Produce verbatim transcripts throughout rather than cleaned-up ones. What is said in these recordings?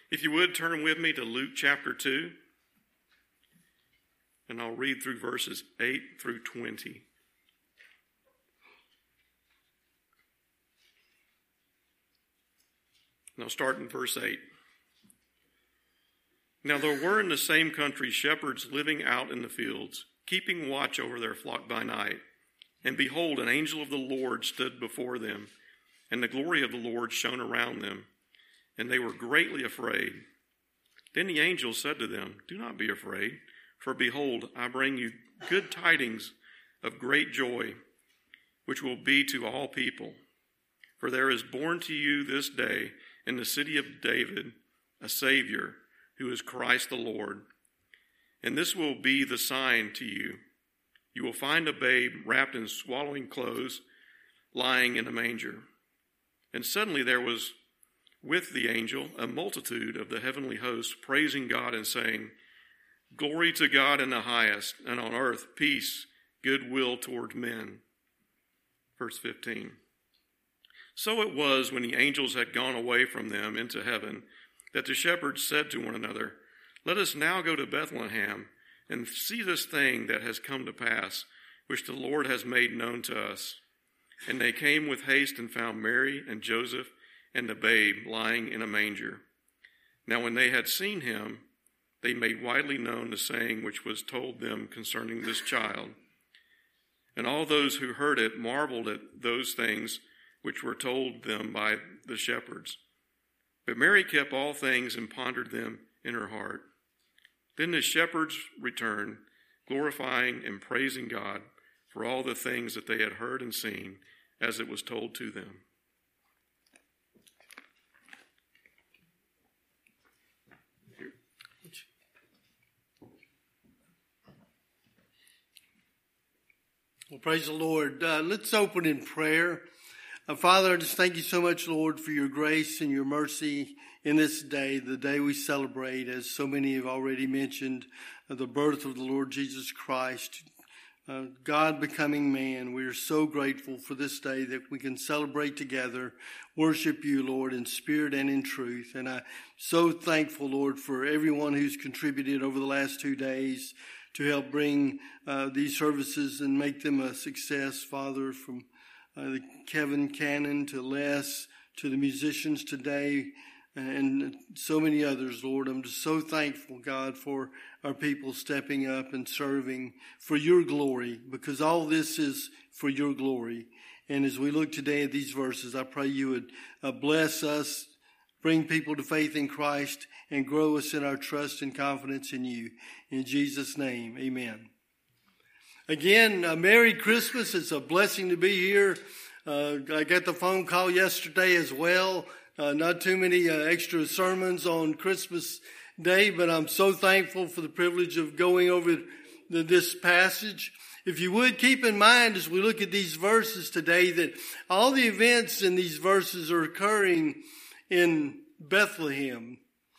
If you would, turn with me to Luke chapter two, and I'll read through verses eight through twenty. And I'll start in verse eight. Now there were in the same country shepherds living out in the fields, keeping watch over their flock by night. And behold, an angel of the Lord stood before them, and the glory of the Lord shone around them, and they were greatly afraid. Then the angel said to them, "Do not be afraid, for behold, I bring you good tidings of great joy, which will be to all people. For there is born to you this day in the city of David a Savior, who is Christ the Lord. And this will be the sign to you. You will find a babe wrapped in swaddling clothes, lying in a manger." And suddenly there was with the angel a multitude of the heavenly host, praising God and saying, "Glory to God in the highest, and on earth peace, goodwill toward men." Verse fifteen. So it was, when the angels had gone away from them into heaven, that the shepherds said to one another, "Let us now go to Bethlehem and see this thing that has come to pass, which the Lord has made known to us." And they came with haste and found Mary and Joseph and the babe lying in a manger. Now when they had seen him, they made widely known the saying which was told them concerning this child. And all those who heard it marveled at those things which were told them by the shepherds. But Mary kept all things and pondered them in her heart. Then the shepherds returned, glorifying and praising God for all the things that they had heard and seen, as it was told to them. Well, praise the Lord. Uh, let's open in prayer. Uh, Father, I just thank you so much, Lord, for your grace and your mercy in this day, the day we celebrate, as so many have already mentioned, uh, the birth of the Lord Jesus Christ, uh, God becoming man. We are so grateful for this day that we can celebrate together, worship you, Lord, in spirit and in truth. And I'm so thankful, Lord, for everyone who's contributed over the last two days to help bring uh, these services and make them a success, Father, from uh, Kevin Cannon to Les, to the musicians today, and so many others, Lord. I'm just so thankful, God, for our people stepping up and serving for your glory, because all this is for your glory. And as we look today at these verses, I pray you would uh, bless us, bring people to faith in Christ, and grow us in our trust and confidence in you. In Jesus' name, amen. Again, uh, Merry Christmas. It's a blessing to be here. Uh, I got the phone call yesterday as well. Uh, not too many uh, extra sermons on Christmas Day, but I'm so thankful for the privilege of going over the, this passage. If you would, keep in mind as we look at these verses today that all the events in these verses are occurring in Bethlehem.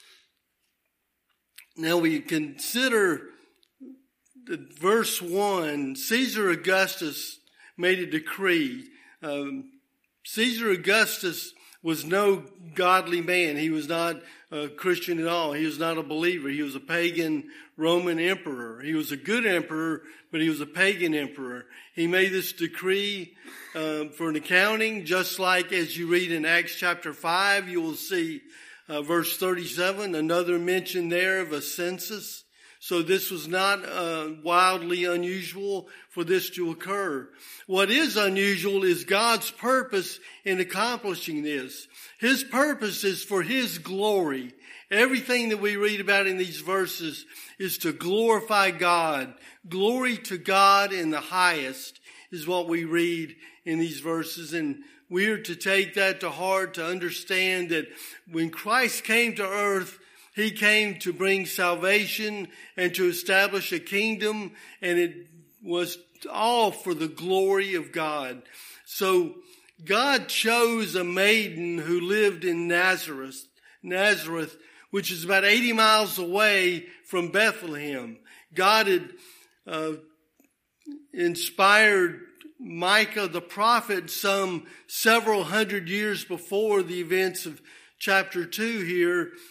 Now we consider that verse one, Caesar Augustus made a decree. Um, Caesar Augustus was no godly man. He was not a Christian at all. He was not a believer. He was a pagan Roman emperor. He was a good emperor, but he was a pagan emperor. He made this decree um, for an accounting, just like as you read in Acts chapter five, you will see uh, verse thirty-seven, another mention there of a census. So this was not uh, wildly unusual for this to occur. What is unusual is God's purpose in accomplishing this. His purpose is for his glory. Everything that we read about in these verses is to glorify God. Glory to God in the highest is what we read in these verses. And we are to take that to heart, to understand that when Christ came to earth, he came to bring salvation and to establish a kingdom, and it was all for the glory of God. So God chose a maiden who lived in Nazareth, Nazareth, which is about eighty miles away from Bethlehem. God had uh, inspired Micah the prophet some several hundred years before the events of chapter two here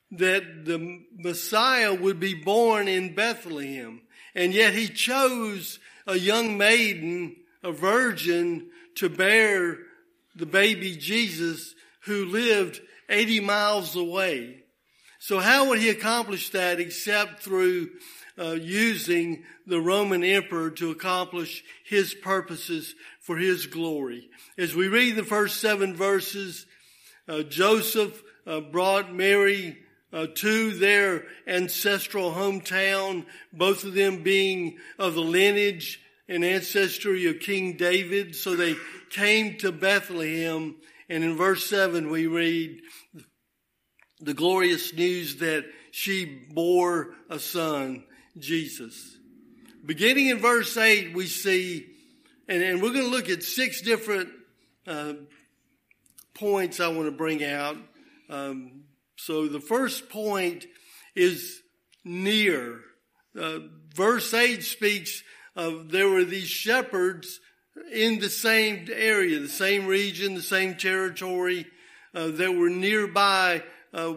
that the Messiah would be born in Bethlehem. And yet he chose a young maiden, a virgin, to bear the baby Jesus who lived eighty miles away. So how would he accomplish that except through uh, using the Roman emperor to accomplish his purposes for his glory? As we read the first seven verses, uh, Joseph uh, brought Mary uh, to their ancestral hometown, both of them being of the lineage and ancestry of King David. So they came to Bethlehem, and in verse seven we read the glorious news that she bore a son, Jesus. Beginning in verse eight, we see, and, and we're going to look at six different uh, points I want to bring out. Um, so the first point is near. Uh, verse eight speaks of there were these shepherds in the same area, the same region, the same territory uh, that were nearby, uh,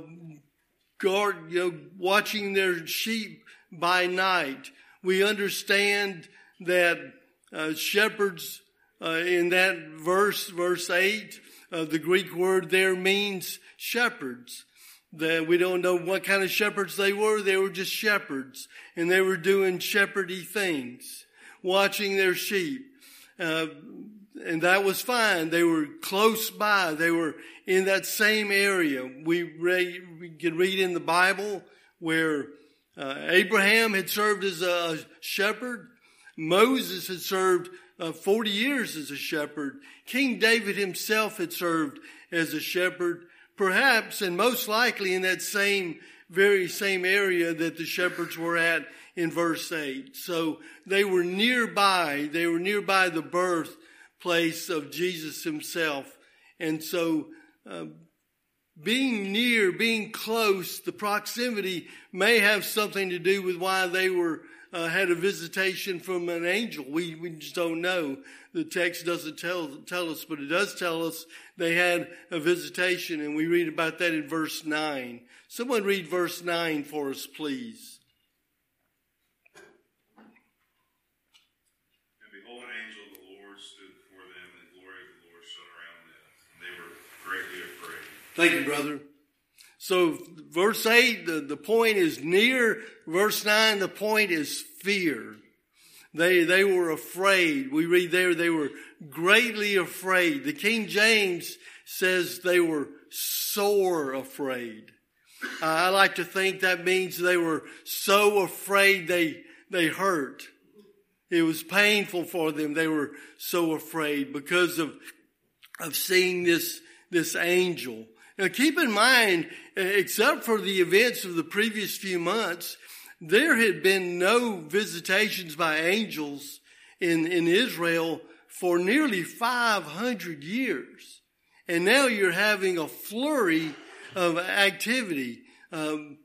guard, you know, watching their sheep by night. We understand that uh, shepherds uh, in that verse, verse eight, uh, the Greek word there means shepherds. That we don't know what kind of shepherds they were. They were just shepherds, and they were doing shepherdy things, watching their sheep. Uh, and that was fine. They were close by. They were in that same area. We, read, we can read in the Bible where uh, Abraham had served as a shepherd. Moses had served uh, forty years as a shepherd. King David himself had served as a shepherd, perhaps and most likely in that same, very same area that the shepherds were at in verse eight. So they were nearby. They were nearby the birthplace of Jesus himself. And so uh, being near, being close, the proximity may have something to do with why they were uh, had a visitation from an angel. We, we just don't know. The text doesn't tell, tell us, but it does tell us they had a visitation, and we read about that in verse nine. Someone read verse nine for us, please. Thank you, brother. So verse eight, the, the point is near. Verse nine, the point is fear. They, they were afraid. We read there they were greatly afraid. The King James says they were sore afraid. Uh, I like to think that means they were so afraid they, they hurt. It was painful for them. They were so afraid because of, of seeing this, this angel. Now keep in mind, except for the events of the previous few months, there had been no visitations by angels in, in Israel for nearly five hundred years. And now you're having a flurry of activity um,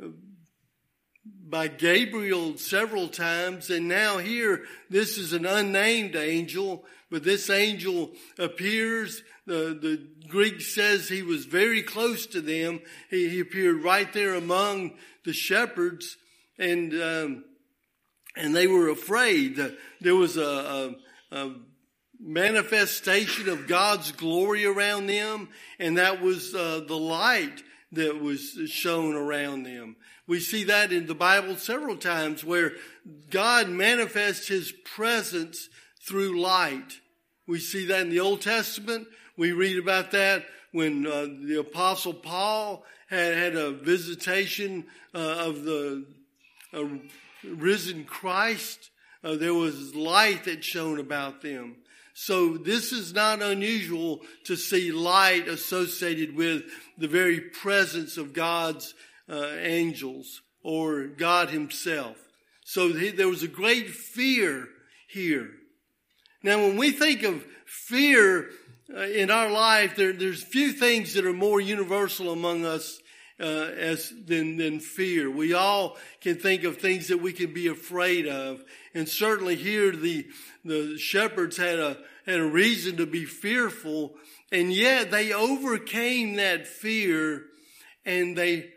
by Gabriel several times. And now here, this is an unnamed angel, but this angel appears. The, the Greek says he was very close to them. He, he appeared right there among the shepherds, and um, and they were afraid. There was a, a, a manifestation of God's glory around them, and that was uh, the light that was shown around them. We see that in the Bible several times where God manifests his presence through light. We see that in the Old Testament. We read about that when uh, the Apostle Paul had, had a visitation uh, of the uh, risen Christ. Uh, there was light that shone about them. So this is not unusual to see light associated with the very presence of God's uh, angels or God himself. So there was a great fear here. Now, when we think of fear uh, in our life, there, there's few things that are more universal among us uh, as than, than fear. We all can think of things that we can be afraid of, and certainly here the the shepherds had a had a reason to be fearful, and yet they overcame that fear, and they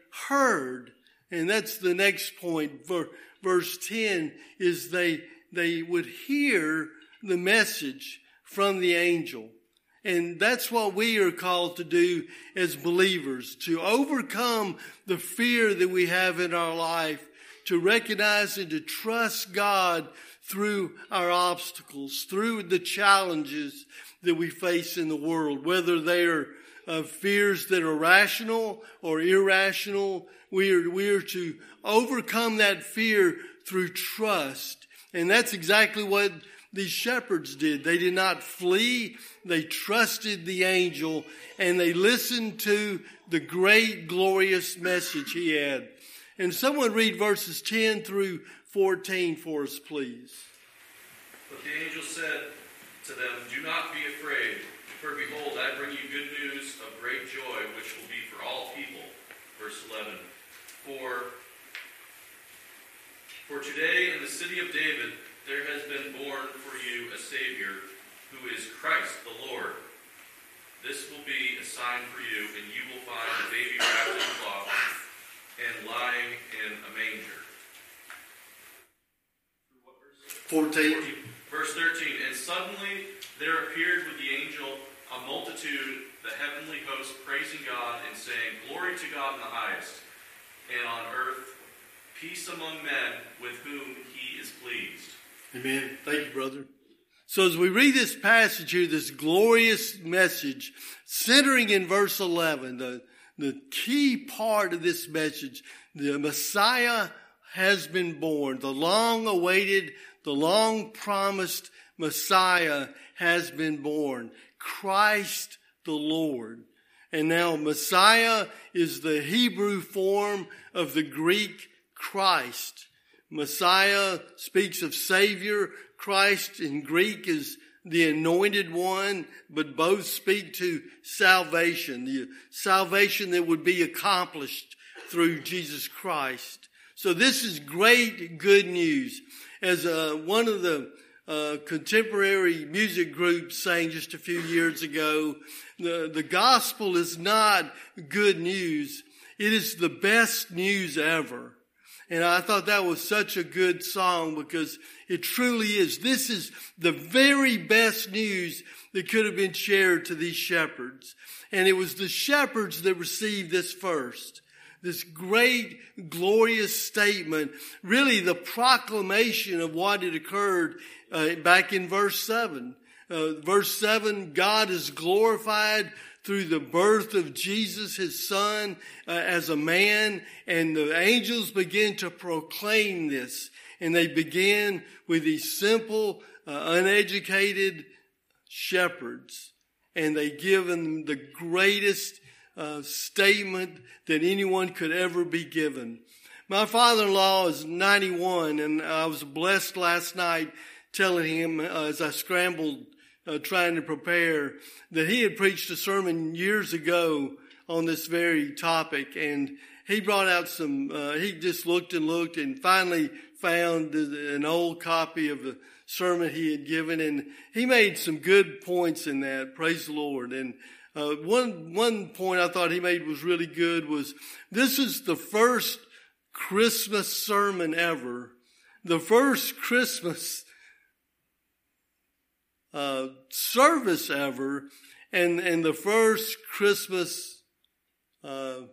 heard. And that's the next point. Verse ten is they, they would hear the message from the angel. And that's what we are called to do as believers, to overcome the fear that we have in our life, to recognize and to trust God through our obstacles, through the challenges that we face in the world, whether they are uh, fears that are rational or irrational. We are, we are to overcome that fear through trust. And that's exactly what these shepherds did. They did not flee. They trusted the angel and they listened to the great, glorious message he had. And someone read verses ten through fourteen for us, please. But the angel said to them, "Do not be afraid, for behold, I bring you good news of great joy, which will be for all people." Verse eleven. For, for today in the city of David there has been born for you a Savior, who is Christ the Lord. This will be a sign for you, and you will find a baby wrapped in cloth and lying in a manger. fourteen. Verse thirteen. And suddenly there appeared with the angel a multitude, the heavenly host, praising God and saying, "Glory to God in the highest, and on earth peace among men with whom he is pleased." Amen. Thank you, brother. So as we read this passage here, this glorious message, centering in verse eleven, the, the key part of this message, the Messiah has been born. The long-awaited, the long-promised Messiah has been born. Christ the Lord. And now Messiah is the Hebrew form of the Greek Christ. Messiah speaks of Savior. Christ in Greek is the anointed one, but both speak to salvation, the salvation that would be accomplished through Jesus Christ. So this is great good news. As uh, one of the uh, contemporary music groups sang just a few years ago, the, the gospel is not good news. It is the best news ever. And I thought that was such a good song because it truly is. This is the very best news that could have been shared to these shepherds. And it was the shepherds that received this first. This great, glorious statement, really the proclamation of what had occurred uh, back in verse seven. Uh, verse seven, God is glorified through the birth of Jesus, his son, uh, as a man. And the angels begin to proclaim this. And they begin with these simple, uh, uneducated shepherds. And they give them the greatest uh, statement that anyone could ever be given. My father-in-law is ninety-one, and I was blessed last night telling him uh, as I scrambled Uh, trying to prepare, that he had preached a sermon years ago on this very topic, and he brought out some, uh, he just looked and looked and finally found an old copy of the sermon he had given, and he made some good points in that. Praise the Lord. And uh, one one point I thought he made was really good was, this is the first Christmas sermon ever, the first Christmas Uh, service ever, and and the first Christmas uh,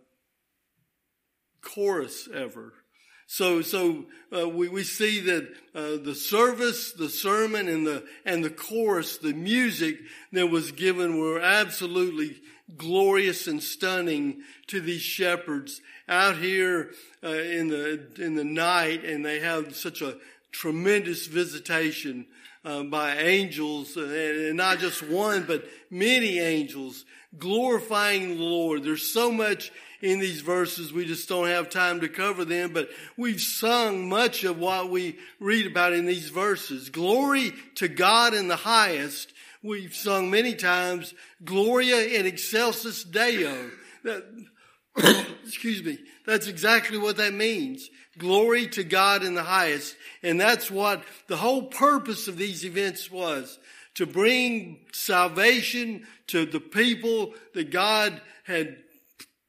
chorus ever. So so uh, we we see that uh, the service, the sermon, and the and the chorus, the music that was given were absolutely glorious and stunning to these shepherds out here uh, in the in the night, and they have such a tremendous visitation Uh, by angels, uh, and not just one, but many angels glorifying the Lord. There's so much in these verses, we just don't have time to cover them, but we've sung much of what we read about in these verses. Glory to God in the highest. We've sung many times, Gloria in excelsis Deo. That, excuse me. That's exactly what that means. Glory to God in the highest. And that's what the whole purpose of these events was. To bring salvation to the people that God had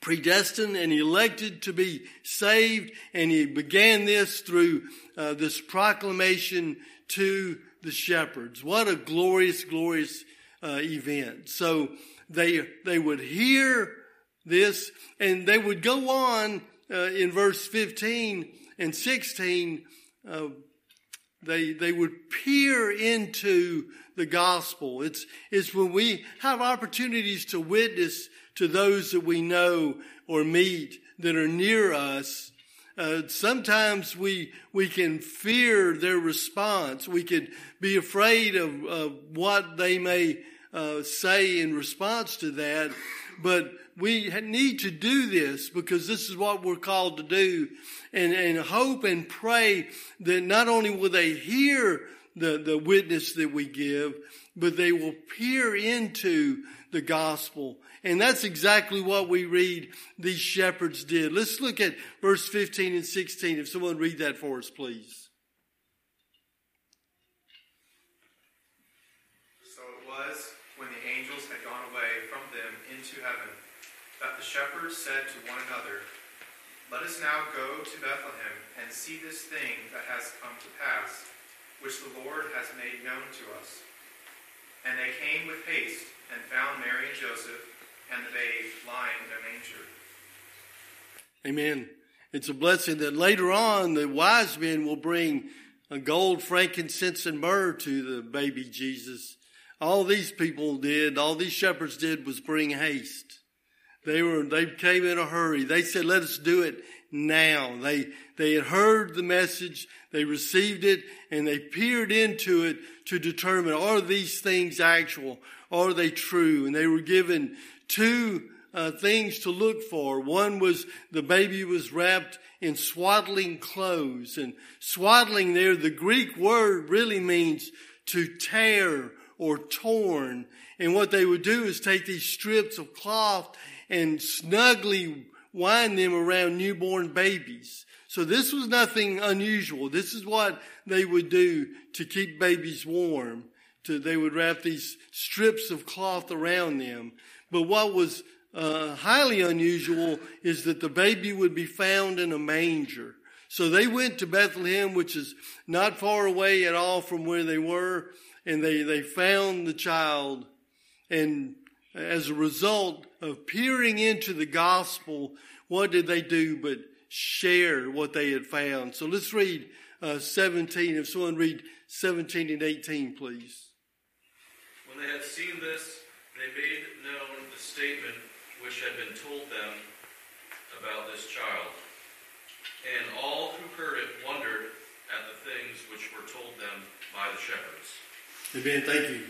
predestined and elected to be saved. And he began this through uh, this proclamation to the shepherds. What a glorious, glorious uh, event. So they they would hear this, and they would go on uh, in verse fifteen and sixteen. Uh, they they would peer into the gospel. It's it's when we have opportunities to witness to those that we know or meet that are near us. Uh, sometimes we we can fear their response. We could be afraid of, of what they may uh, say in response to that. But we need to do this because this is what we're called to do, and, and hope and pray that not only will they hear the, the witness that we give, but they will peer into the gospel. And that's exactly what we read these shepherds did. Let's look at verse fifteen and sixteen. If someone read that for us, please. So it was when the angels had gone away from them into heaven that the shepherds said to one another, "Let us now go to Bethlehem and see this thing that has come to pass, which the Lord has made known to us." And they came with haste and found Mary and Joseph and the babe lying in a manger. Amen. It's a blessing that later on the wise men will bring a gold, frankincense, and myrrh to the baby Jesus. All these people did, all these shepherds did was bring haste. They were, they came in a hurry. They said, "Let us do it now." They, they had heard the message, they received it, and they peered into it to determine, are these things actual? Are they true? And they were given two uh, things to look for. One was the baby was wrapped in swaddling clothes. And swaddling there, the Greek word really means to tear or torn. And what they would do is take these strips of cloth and snugly wind them around newborn babies. So this was nothing unusual. This is what they would do to keep babies warm. To, they would wrap these strips of cloth around them. But what was uh, highly unusual is that the baby would be found in a manger. So they went to Bethlehem, which is not far away at all from where they were, and they, they found the child. And as a result of peering into the gospel, what did they do but share what they had found? So let's read uh, seventeen. If someone read seventeen and eighteen, please. When they had seen this, they made known the statement which had been told them about this child. And all who heard it wondered at the things which were told them by the shepherds. Amen. Thank you.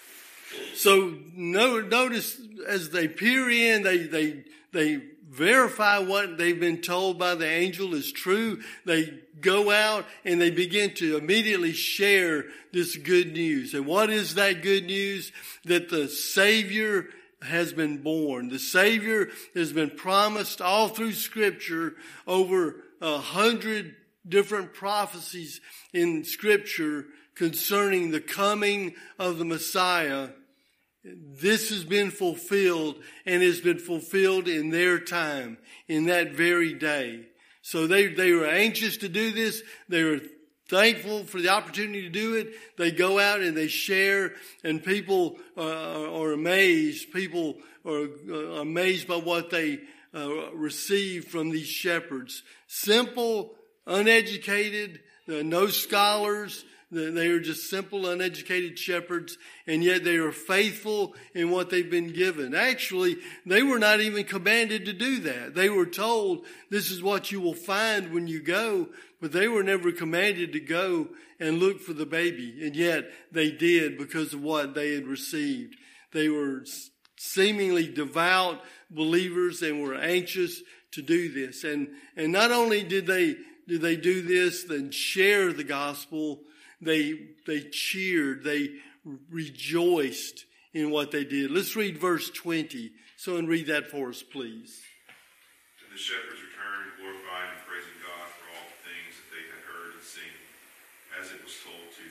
So no, notice as they peer in, they they they verify what they've been told by the angel is true. They go out and they begin to immediately share this good news. And what is that good news? That the Savior has been born. The Savior has been promised all through Scripture. Over a hundred different prophecies in Scripture concerning the coming of the Messiah. This has been fulfilled and has been fulfilled in their time, in that very day. So they, they were anxious to do this. They were thankful for the opportunity to do it. They go out and they share, and people uh, are amazed. People are uh, amazed by what they uh, receive from these shepherds. Simple, uneducated, uh, no scholars. They are just simple, uneducated shepherds, and yet they are faithful in what they've been given. Actually, they were not even commanded to do that. They were told, this is what you will find when you go, but they were never commanded to go and look for the baby, and yet they did because of what they had received. They were seemingly devout believers and were anxious to do this. And, and not only did they, did they do this and share the gospel, They they cheered, they rejoiced in what they did. Let's read verse twenty. Someone read that for us, please. And the shepherds returned, glorifying and praising God for all the things that they had heard and seen, as it was told to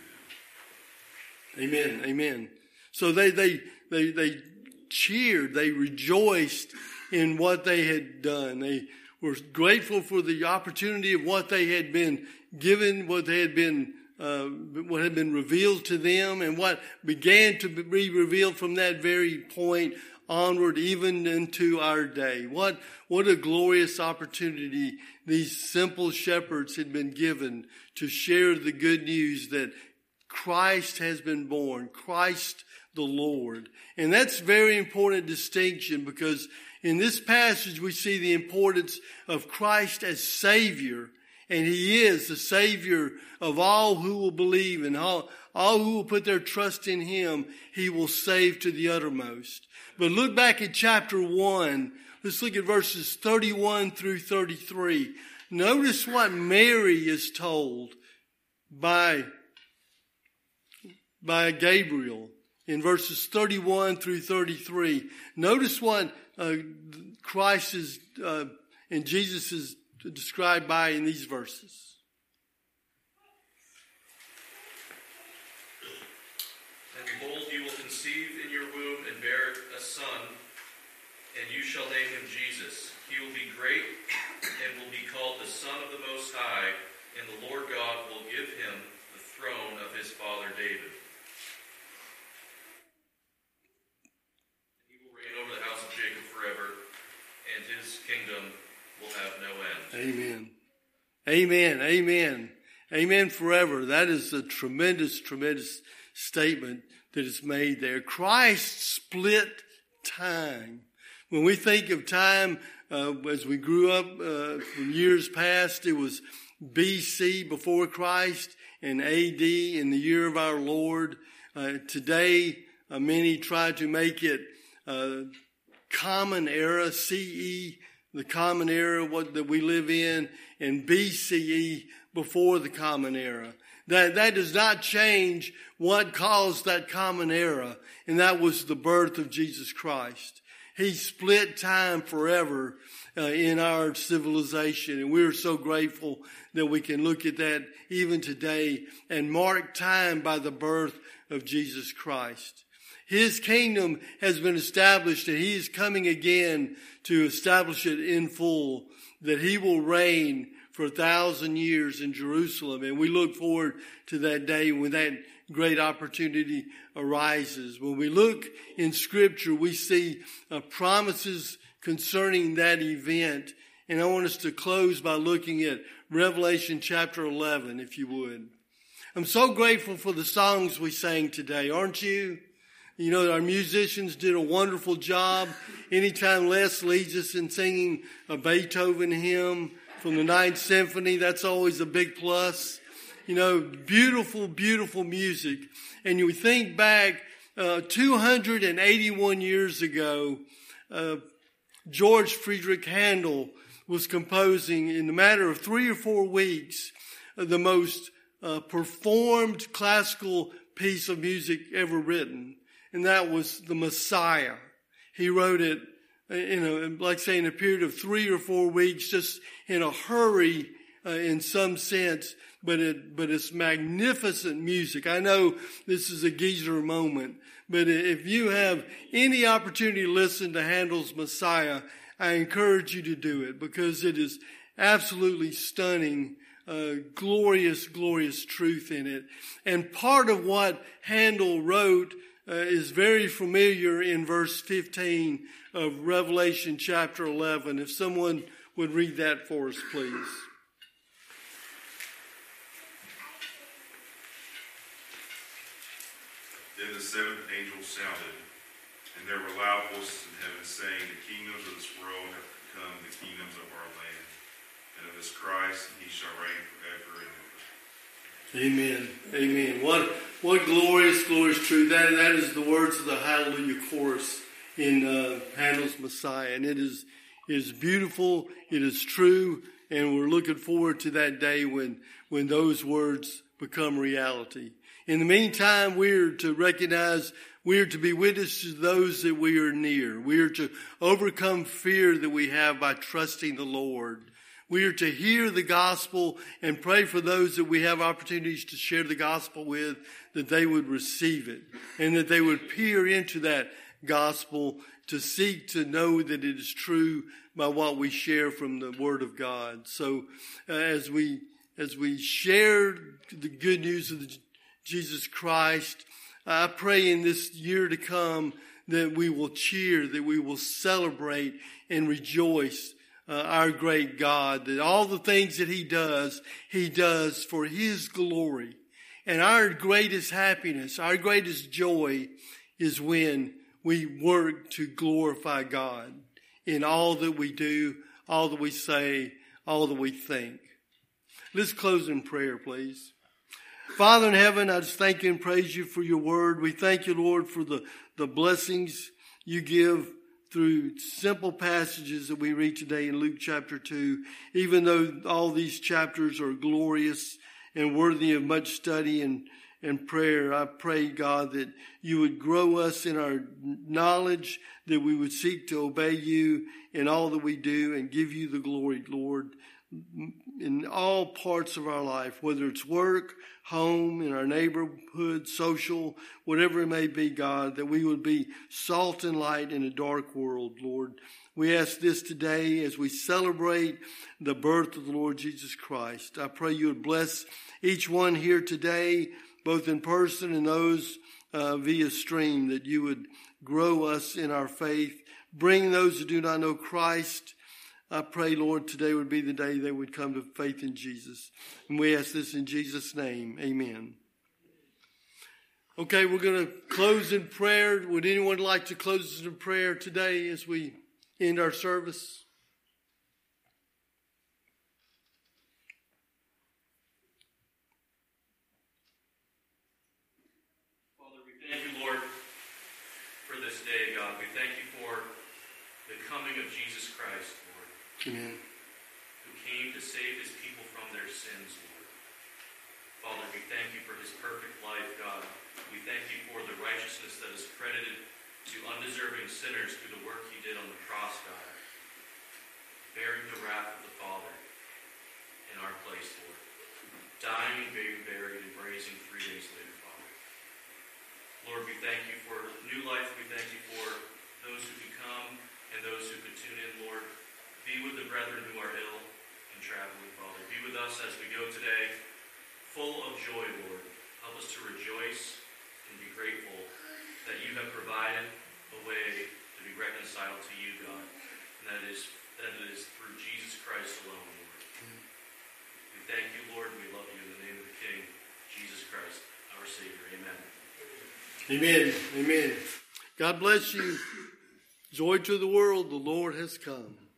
them. Amen, amen. So they they they they cheered, they rejoiced in what they had done. They were grateful for the opportunity of what they had been given, what they had been, uh, what had been revealed to them, and what began to be revealed from that very point onward, even into our day. What, what a glorious opportunity these simple shepherds had been given to share the good news that Christ has been born, Christ the Lord. And that's a very important distinction, because in this passage we see the importance of Christ as Savior. And He is the Savior of all who will believe, and all, all who will put their trust in Him, He will save to the uttermost. But look back at chapter one. Let's look at verses thirty-one through thirty-three. Notice what Mary is told by, by Gabriel in verses thirty-one through thirty-three. Notice what uh, Christ is uh, and Jesus is described by in these verses. And behold, you will conceive in your womb and bear a son, and you shall name him Jesus. He will be great and will be called the Son of the Most High, and the Lord God will give him the throne of his father David. He will reign over the house of Jacob forever, and his kingdom will have no end. Amen. Amen. Amen. Amen forever. That is a tremendous, tremendous statement that is made there. Christ split time. When we think of time, uh, as we grew up uh, in years past, it was B C, before Christ, and A D in the year of our Lord. Uh, today, uh, many try to make it uh, common era, C E, the common era what that we live in, and B C E, before the common era. That, that does not change what caused that common era, and that was the birth of Jesus Christ. He split time forever uh, in our civilization, and we're so grateful that we can look at that even today and mark time by the birth of Jesus Christ. His kingdom has been established, and He is coming again to establish it in full, that He will reign for a thousand years in Jerusalem. And we look forward to that day when that great opportunity arises. When we look in Scripture, we see uh, promises concerning that event. And I want us to close by looking at Revelation chapter eleven, if you would. I'm so grateful for the songs we sang today, aren't you? You know, our musicians did a wonderful job. Anytime Les leads us in singing a Beethoven hymn from the Ninth Symphony, that's always a big plus. You know, beautiful, beautiful music. And you think back uh, two hundred eighty-one years ago, uh, George Friedrich Handel was composing, in a matter of three or four weeks, uh, the most uh, performed classical piece of music ever written. And that was the Messiah. He wrote it, in a, like say, in a period of three or four weeks, just in a hurry, uh, in some sense. But it, but it's magnificent music. I know this is a geezer moment, but if you have any opportunity to listen to Handel's Messiah, I encourage you to do it, because it is absolutely stunning, uh, glorious, glorious truth in it. And part of what Handel wrote uh, is very familiar in verse fifteen of Revelation chapter eleven. If someone would read that for us, please. Then the seventh angel sounded, and there were loud voices in heaven saying, the kingdoms of this world have become the kingdoms of our land, and of his Christ, and he shall reign forever and ever. Amen. Amen. What what glorious, glorious truth. That, that is the words of the Hallelujah chorus in uh, Handel's Messiah. And it is, it is beautiful, it is true, and we're looking forward to that day when, when those words become reality. In the meantime, we're to recognize we're to be witnesses to those that we are near. We are to overcome fear that we have by trusting the Lord. We are to hear the gospel and pray for those that we have opportunities to share the gospel with, that they would receive it and that they would peer into that gospel, to seek to know that it is true by what we share from the Word of God. So uh, as we as we share the good news of the, Jesus Christ, I pray in this year to come that we will cheer, that we will celebrate and rejoice uh, our great God, that all the things that He does, He does for His glory. And our greatest happiness, our greatest joy is when we work to glorify God in all that we do, all that we say, all that we think. Let's close in prayer, please. Father in heaven, I just thank you and praise you for your word. We thank you, Lord, for the, the blessings you give through simple passages that we read today in Luke chapter two. Even though all these chapters are glorious and worthy of much study and, and prayer, I pray, God, that you would grow us in our knowledge, that we would seek to obey you in all that we do and give you the glory, Lord, in all parts of our life, whether it's work, home, in our neighborhood, social, whatever it may be, God, that we would be salt and light in a dark world, Lord. We ask this today as we celebrate the birth of the Lord Jesus Christ. I pray you would bless each one here today, both in person and those uh, via stream, that you would grow us in our faith, bring those who do not know Christ. I pray, Lord, today would be the day they would come to faith in Jesus. And we ask this in Jesus' name. Amen. Okay, we're going to close in prayer. Would anyone like to close in prayer today as we end our service? Father, we thank you, Lord, for this day, God. We thank you for the coming of Jesus Christ, Lord. Amen. Who came to save his people from their sins, Lord. Father, we thank you for his perfect life, God. We thank you for the righteousness that is credited to undeserving sinners through the work he did on the cross, God, bearing the wrath of the Father in our place, Lord, dying and being buried and raising three days later, Father. Lord, we thank you for new life. We thank you for those who could come and those who could tune in, Lord. Be with the brethren who are ill and traveling, Father. Be with us as we go today, full of joy, Lord. Help us to rejoice and be grateful that you have provided a way to be reconciled to you, God. And that is that it is through Jesus Christ alone, Lord. We thank you, Lord, and we love you in the name of the King, Jesus Christ, our Savior. Amen. Amen. Amen. God bless you. Joy to the world. The Lord has come.